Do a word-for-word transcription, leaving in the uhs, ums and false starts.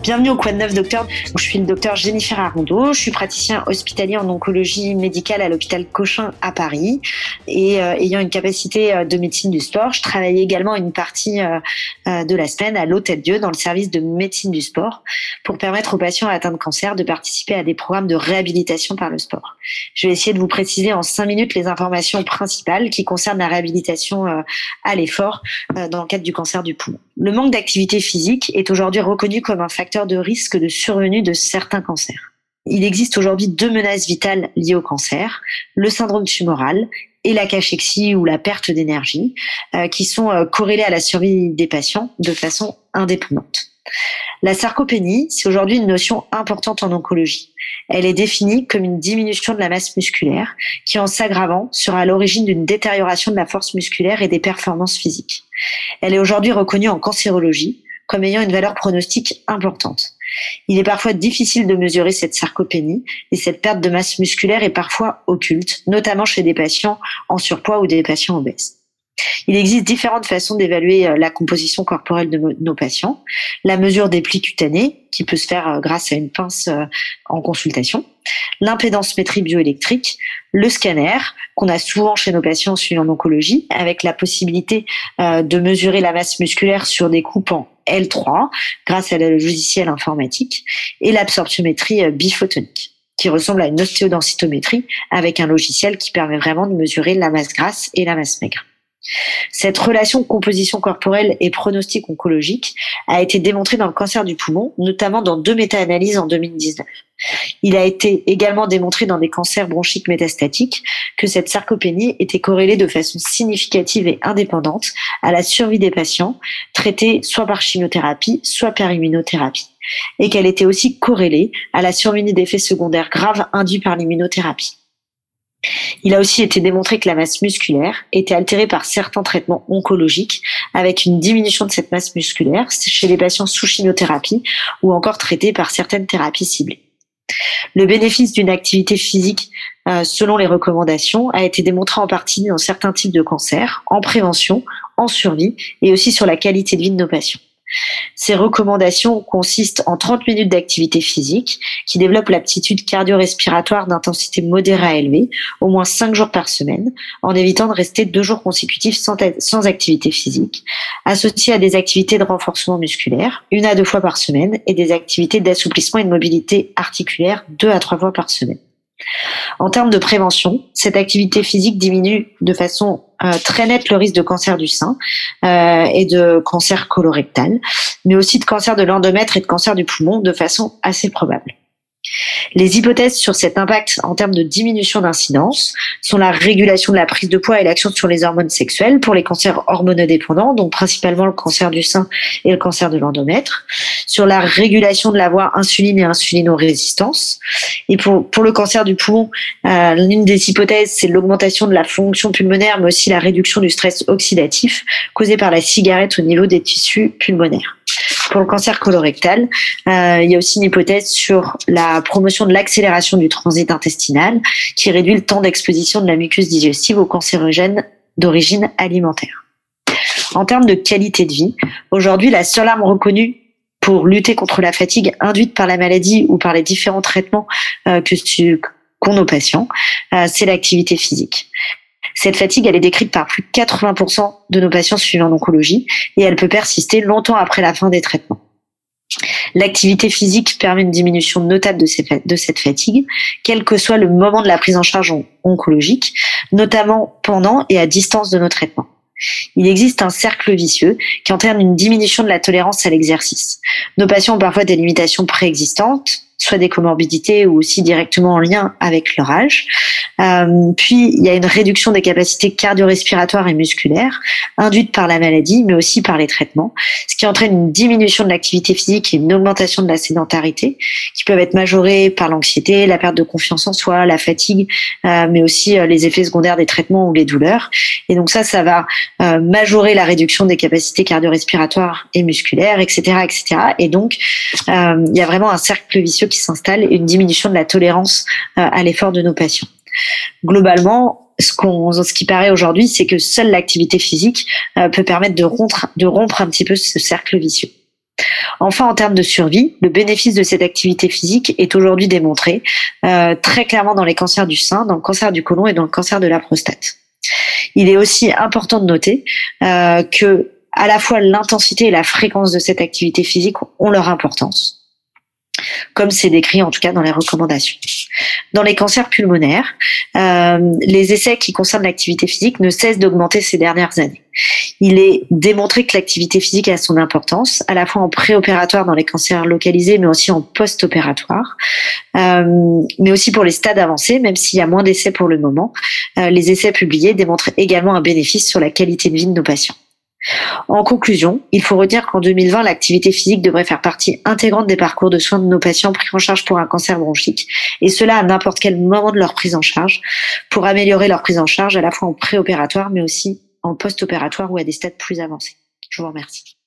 Bienvenue au Quoi de neuf docteur. Je suis le docteur Jennifer Arondeau. Je suis praticien hospitalier en oncologie médicale à l'hôpital Cochin à Paris. Et euh, ayant une capacité euh, de médecine du sport, je travaille également une partie euh, euh, de la semaine à l'Hôtel-Dieu dans le service de médecine du sport pour permettre aux patients atteints de cancer de participer à des programmes de réhabilitation par le sport. Je vais essayer de vous préciser en cinq minutes les informations principales qui concernent la réhabilitation euh, à l'effort euh, dans le cadre du cancer du poumon. Le manque d'activité physique est aujourd'hui reconnu comme un facteur de risque de survenue de certains cancers. Il existe aujourd'hui deux menaces vitales liées au cancer, le syndrome tumoral et la cachexie ou la perte d'énergie, euh, qui sont euh, corrélées à la survie des patients de façon indépendante. La sarcopénie, c'est aujourd'hui une notion importante en oncologie. Elle est définie comme une diminution de la masse musculaire qui, en s'aggravant, sera à l'origine d'une détérioration de la force musculaire et des performances physiques. Elle est aujourd'hui reconnue en cancérologie comme ayant une valeur pronostique importante. Il est parfois difficile de mesurer cette sarcopénie et cette perte de masse musculaire est parfois occulte, notamment chez des patients en surpoids ou des patients obèses. Il existe différentes façons d'évaluer la composition corporelle de nos patients. La mesure des plis cutanés, qui peut se faire grâce à une pince en consultation, l'impédance-métrie bioélectrique, le scanner, qu'on a souvent chez nos patients suivant en oncologie, avec la possibilité de mesurer la masse musculaire sur des coupes en L trois, grâce à le logiciel informatique, et l'absorptiométrie biphotonique, qui ressemble à une ostéodensitométrie, avec un logiciel qui permet vraiment de mesurer la masse grasse et la masse maigre. Cette relation composition corporelle et pronostic oncologique a été démontrée dans le cancer du poumon, notamment dans deux méta-analyses en deux mille dix-neuf. Il a été également démontré dans des cancers bronchiques métastatiques que cette sarcopénie était corrélée de façon significative et indépendante à la survie des patients traités soit par chimiothérapie, soit par immunothérapie, et qu'elle était aussi corrélée à la survenue d'effets secondaires graves induits par l'immunothérapie. Il a aussi été démontré que la masse musculaire était altérée par certains traitements oncologiques avec une diminution de cette masse musculaire chez les patients sous chimiothérapie ou encore traités par certaines thérapies ciblées. Le bénéfice d'une activité physique euh, selon les recommandations a été démontré en partie dans certains types de cancers, en prévention, en survie et aussi sur la qualité de vie de nos patients. Ces recommandations consistent en trente minutes d'activité physique qui développe l'aptitude cardio-respiratoire d'intensité modérée à élevée, au moins cinq jours par semaine, en évitant de rester deux jours consécutifs sans, sans activité physique, associées à des activités de renforcement musculaire, une à deux fois par semaine, et des activités d'assouplissement et de mobilité articulaire, deux à trois fois par semaine. En termes de prévention, cette activité physique diminue de façon euh, très nette le risque de cancer du sein euh, et de cancer colorectal, mais aussi de cancer de l'endomètre et de cancer du poumon de façon assez probable. Les hypothèses sur cet impact en termes de diminution d'incidence sont la régulation de la prise de poids et l'action sur les hormones sexuelles pour les cancers hormonodépendants, donc principalement le cancer du sein et le cancer de l'endomètre, sur la régulation de la voie insuline et insulinorésistance. Et pour, pour le cancer du poumon, euh, l'une des hypothèses, c'est l'augmentation de la fonction pulmonaire, mais aussi la réduction du stress oxydatif causé par la cigarette au niveau des tissus pulmonaires. Pour le cancer colorectal, euh, il y a aussi une hypothèse sur la promotion de l'accélération du transit intestinal qui réduit le temps d'exposition de la muqueuse digestive aux cancérogènes d'origine alimentaire. En termes de qualité de vie, aujourd'hui, la seule arme reconnue pour lutter contre la fatigue induite par la maladie ou par les différents traitements euh, que qu'ont nos patients, euh, c'est l'activité physique. Cette fatigue, elle est décrite par plus de quatre-vingts pour cent de nos patients suivant en oncologie et elle peut persister longtemps après la fin des traitements. L'activité physique permet une diminution notable de cette fatigue, quel que soit le moment de la prise en charge oncologique, notamment pendant et à distance de nos traitements. Il existe un cercle vicieux qui entraîne une diminution de la tolérance à l'exercice. Nos patients ont parfois des limitations préexistantes, soit des comorbidités ou aussi directement en lien avec leur âge. Euh, puis, il y a une réduction des capacités cardio-respiratoires et musculaires induites par la maladie, mais aussi par les traitements, ce qui entraîne une diminution de l'activité physique et une augmentation de la sédentarité, qui peuvent être majorées par l'anxiété, la perte de confiance en soi, la fatigue, euh, mais aussi euh, les effets secondaires des traitements ou les douleurs. Et donc ça, ça va euh, majorer la réduction des capacités cardio-respiratoires et musculaires, et cetera, et cetera. Et donc, euh, il y a vraiment un cercle vicieux qui s'installe et une diminution de la tolérance euh, à l'effort de nos patients. Globalement, ce, qu'on, ce qui paraît aujourd'hui, c'est que seule l'activité physique euh, peut permettre de rompre, de rompre un petit peu ce cercle vicieux. Enfin, en termes de survie, le bénéfice de cette activité physique est aujourd'hui démontré euh, très clairement dans les cancers du sein, dans le cancer du côlon et dans le cancer de la prostate. Il est aussi important de noter euh, que à la fois l'intensité et la fréquence de cette activité physique ont leur importance, comme c'est décrit en tout cas dans les recommandations. Dans les cancers pulmonaires, euh, les essais qui concernent l'activité physique ne cessent d'augmenter ces dernières années. Il est démontré que l'activité physique a son importance, à la fois en préopératoire dans les cancers localisés, mais aussi en post-opératoire, euh, mais aussi pour les stades avancés, même s'il y a moins d'essais pour le moment. Euh, les essais publiés démontrent également un bénéfice sur la qualité de vie de nos patients. En conclusion, il faut retenir qu'en deux mille vingt, l'activité physique devrait faire partie intégrante des parcours de soins de nos patients pris en charge pour un cancer bronchique, et cela à n'importe quel moment de leur prise en charge, pour améliorer leur prise en charge à la fois en préopératoire, mais aussi en post-opératoire ou à des stades plus avancés. Je vous remercie.